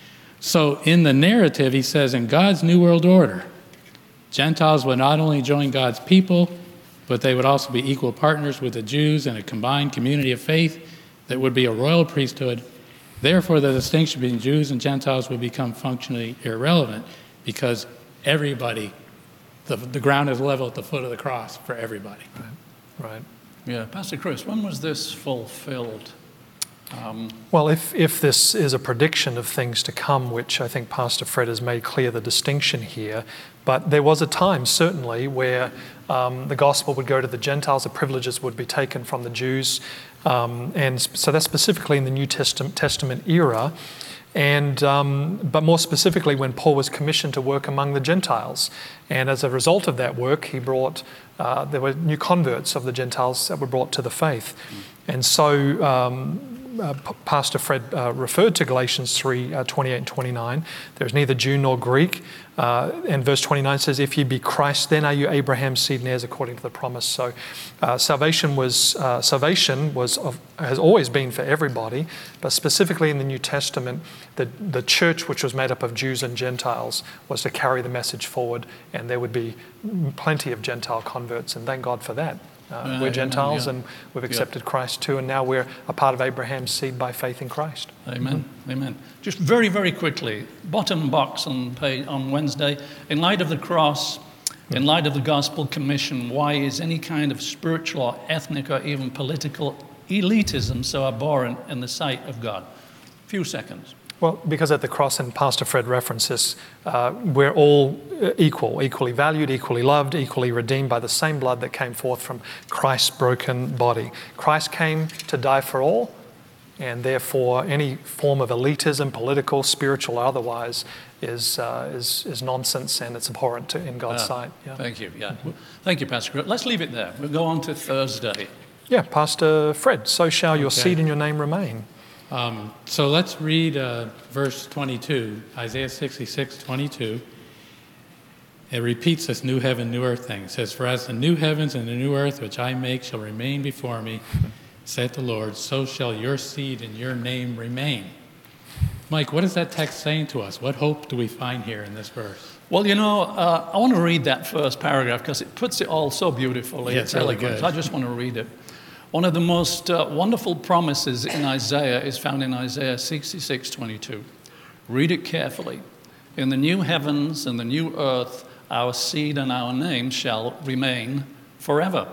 So in the narrative, he says, in God's New World Order, Gentiles would not only join God's people, but they would also be equal partners with the Jews in a combined community of faith that would be a royal priesthood. Therefore, the distinction between Jews and Gentiles would become functionally irrelevant, because everybody, the, the ground is level at the foot of the cross for everybody. Right. Right. Yeah, Pastor Chris, when was this fulfilled? Um, well, if, if this is a prediction of things to come, which I think Pastor Fred has made clear the distinction here, but there was a time, certainly, where um, the gospel would go to the Gentiles, the privileges would be taken from the Jews, um, and so that's specifically in the New Testament, Testament era. And um, but more specifically when Paul was commissioned to work among the Gentiles. And as a result of that work, he brought, uh, there were new converts of the Gentiles that were brought to the faith. And so um, uh, P- Pastor Fred uh, referred to Galatians three, uh, twenty-eight and twenty-nine. There is neither Jew nor Greek. Uh, and verse twenty-nine says, if ye be Christ, then are you Abraham's seed and heirs according to the promise. So uh, salvation was uh, salvation was of, has always been for everybody, but specifically in the New Testament, the, the church, which was made up of Jews and Gentiles, was to carry the message forward, and there would be plenty of Gentile converts, and thank God for that. Uh, uh, we're Gentiles, yeah. and we've accepted yeah. Christ too, and now we're a part of Abraham's seed by faith in Christ. Amen. Mm-hmm. Amen. Just very, very quickly, bottom box on page, on Wednesday. In light of the cross, in light of the gospel commission, why is any kind of spiritual or ethnic or even political elitism so abhorrent in the sight of God? A few seconds. Well, because at the cross, and Pastor Fred references, uh, we're all equal, equally valued, equally loved, equally redeemed by the same blood that came forth from Christ's broken body. Christ came to die for all, and therefore any form of elitism, political, spiritual, or otherwise, is uh, is is nonsense, and it's abhorrent to, in God's Uh, sight. Yeah. Thank you. Yeah. Well, thank you, Pastor Chris. Let's leave it there. We'll go on to Thursday. Yeah, Pastor Fred. So shall your Okay. seed and your name remain. Um, so let's read uh, verse twenty-two, Isaiah sixty-six, twenty-two. It repeats this new heaven, new earth thing. It says, "For as the new heavens and the new earth which I make shall remain before me, saith the Lord, so shall your seed and your name remain." Mike, what is that text saying to us? What hope do we find here in this verse? Well, you know, uh, I want to read that first paragraph because it puts it all so beautifully. Yeah, it's really eloquent. good. I just want to read it. One of the most uh, wonderful promises in Isaiah is found in Isaiah sixty-six, twenty-two. Read it carefully. "In the new heavens and the new earth, our seed and our name shall remain forever.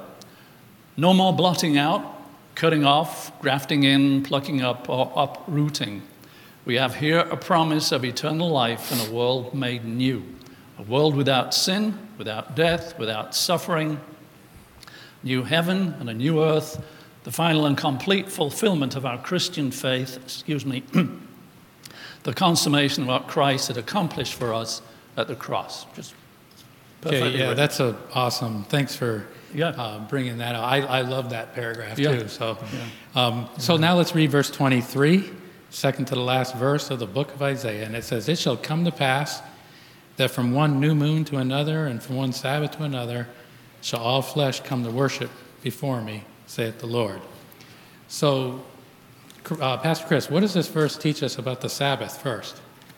No more blotting out, cutting off, grafting in, plucking up, or uprooting. We have here a promise of eternal life in a world made new, a world without sin, without death, without suffering. New heaven and a new earth, the final and complete fulfillment of our Christian faith, excuse me, the consummation of what Christ had accomplished for us at the cross." Just Okay, perfectly yeah, written. that's a awesome. Thanks for Yeah. uh, bringing that out. I, I love that paragraph Yeah. too. So, um, so now let's read verse twenty-three, second to the last verse of the book of Isaiah, and it says, "It shall come to pass that from one new moon to another, and from one Sabbath to another, shall all flesh come to worship before me, saith the Lord." So, uh, Pastor Chris, what does this verse teach us about the Sabbath first?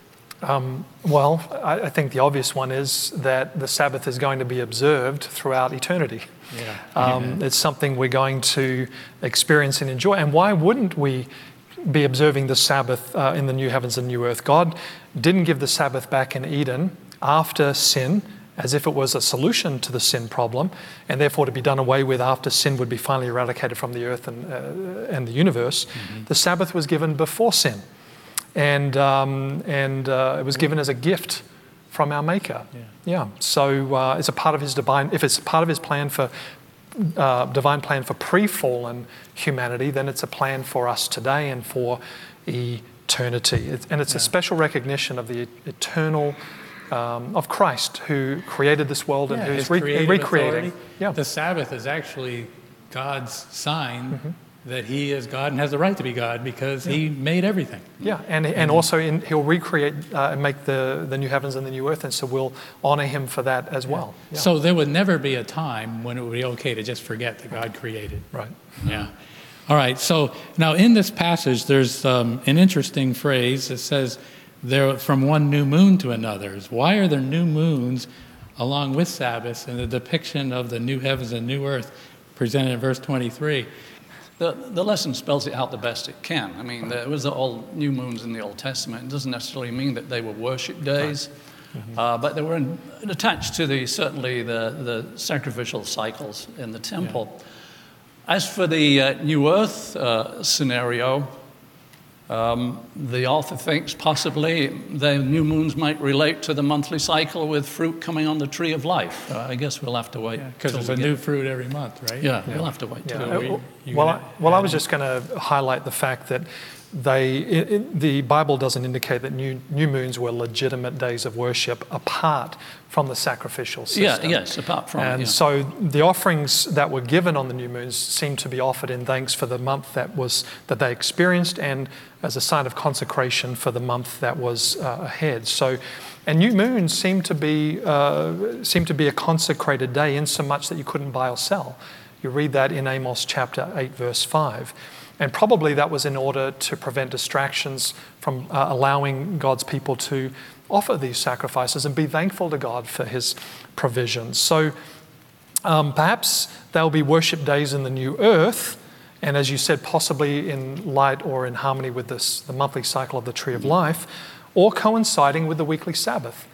Um, well, I, I think the obvious one is that the Sabbath is going to be observed throughout eternity. Yeah. Um, it's something we're going to experience and enjoy. And why wouldn't we be observing the Sabbath uh, in the new heavens and new earth? God didn't give the Sabbath back in Eden after sin, as if it was a solution to the sin problem, and therefore to be done away with after sin would be finally eradicated from the earth and, uh, and the universe. Mm-hmm. The Sabbath was given before sin, and um, and uh, it was given as a gift from our Maker. Yeah. Yeah. So uh, it's a part of His divine. If it's part of His plan for uh, divine plan for pre-fallen humanity, then it's a plan for us today and for eternity. It's, and it's Yeah. a special recognition of the eternal. Um, of Christ, who created this world and Yeah, who's his re- creative recreating. authority. Yeah. The Sabbath is actually God's sign Mm-hmm. that He is God and has the right to be God because He made everything. Yeah, and and also in, He'll recreate uh, and make the, the new heavens and the new earth, and so we'll honor Him for that as well. Yeah. So there would never be a time when it would be okay to just forget that God created. Right. Yeah. All right. So now in this passage, there's um, an interesting phrase that says, "There from one new moon to another." Why are there new moons along with Sabbaths in the depiction of the new heavens and new earth presented in verse twenty-three? The, the lesson spells it out the best it can. I mean, there was all new moons in the Old Testament. It doesn't necessarily mean that they were worship days, mm-hmm. uh, but they were in, attached to the certainly the, the sacrificial cycles in the temple. Yeah. As for the uh, new earth uh, scenario, um, the author thinks possibly the new moons might relate to the monthly cycle with fruit coming on the tree of life. Uh, I guess we'll have to wait. Because till there's we a get- new fruit every month, right? Yeah, we'll have to wait till Yeah. we Uh, you well, I, gonna well, I add was on? just going to highlight the fact that they, it, it, the Bible doesn't indicate that new new moons were legitimate days of worship apart from the sacrificial system. Yeah, yes, apart from And yeah. so the offerings that were given on the new moons seem to be offered in thanks for the month that was that they experienced, and as a sign of consecration for the month that was uh, ahead. So, and new moons seem to be uh, seem to be a consecrated day, in so much that you couldn't buy or sell. You read that in Amos chapter eight, verse five. And probably that was in order to prevent distractions from uh, allowing God's people to offer these sacrifices and be thankful to God for His provisions. So um, perhaps there'll be worship days in the new earth, and as you said, possibly in light or in harmony with this, the monthly cycle of the tree of life, or coinciding with the weekly Sabbath.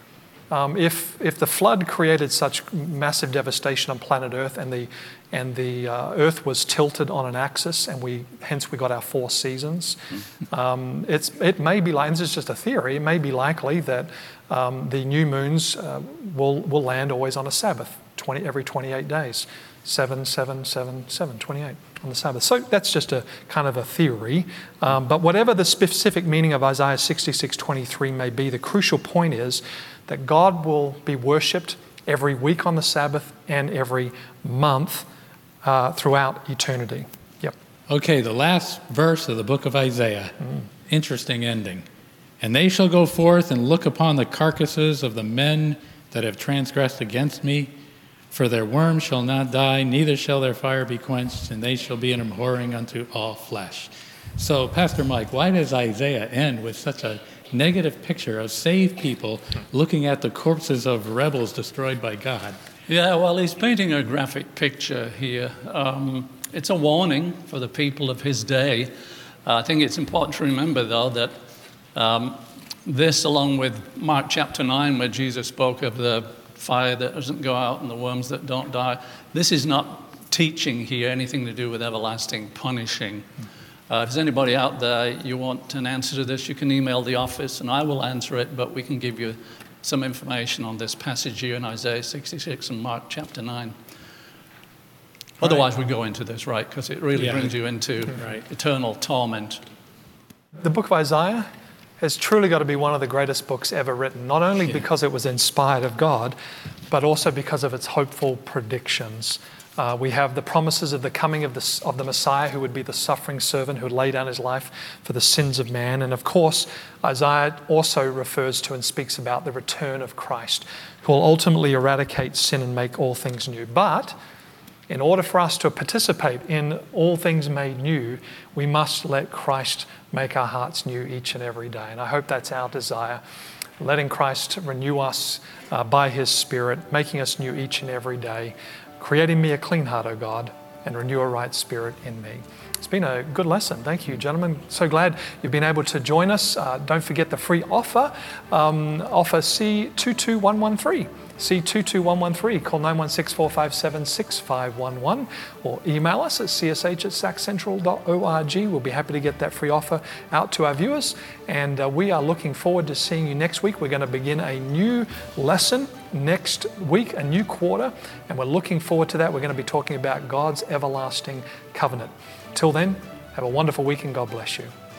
Um, if if the flood created such massive devastation on planet Earth, and the and the uh, Earth was tilted on an axis, and we hence we got our four seasons, um, it's it may be like, and this is just a theory, it may be likely that um, the new moons uh, will will land always on a Sabbath, twenty every twenty-eight days, seven, seven, seven, seven, twenty-eight on the Sabbath. So that's just a kind of a theory. Um, but whatever the specific meaning of Isaiah sixty-six twenty-three may be, the crucial point is that God will be worshipped every week on the Sabbath and every month uh, throughout eternity. Yep. Okay, the last verse of the book of Isaiah. Mm. Interesting ending. And they shall go forth and look upon the carcasses of the men that have transgressed against me, for their worm shall not die, neither shall their fire be quenched, and they shall be an abhorring unto all flesh. So, Pastor Mike, why does Isaiah end with such a negative picture of saved people looking at the corpses of rebels destroyed by God? Yeah, well, he's painting a graphic picture here. Um, it's a warning for the people of his day. Uh, I think it's important to remember, though, that um, this, along with Mark chapter nine, where Jesus spoke of the fire that doesn't go out and the worms that don't die, this is not teaching here anything to do with everlasting punishing. Uh, if there's anybody out there, you want an answer to this, you can email the office and I will answer it, but we can give you some information on this passage here in Isaiah sixty-six and Mark chapter nine. Right. Otherwise, we go into this, right, because it really yeah. brings you into right. eternal torment. The book of Isaiah has truly got to be one of the greatest books ever written, not only yeah. because it was inspired of God, but also because of its hopeful predictions. Uh, we have the promises of the coming of the, of the Messiah, who would be the suffering servant who would lay down his life for the sins of man. And of course, Isaiah also refers to and speaks about the return of Christ, who will ultimately eradicate sin and make all things new. But in order for us to participate in all things made new, we must let Christ make our hearts new each and every day. And I hope that's our desire, letting Christ renew us uh, by his Spirit, making us new each and every day, creating me a clean heart, O God, and renew a right spirit in me. It's been a good lesson. Thank you, gentlemen. So glad you've been able to join us. Uh, don't forget the free offer, um, offer C two two one one three. C two two one one three. Call nine one six, four five seven, six five one one or email us at c s h at sac central dot org. We'll be happy to get that free offer out to our viewers. And uh, we are looking forward to seeing you next week. We're going to begin a new lesson next week, a new quarter. And we're looking forward to that. We're going to be talking about God's everlasting covenant. Till then, have a wonderful week and God bless you.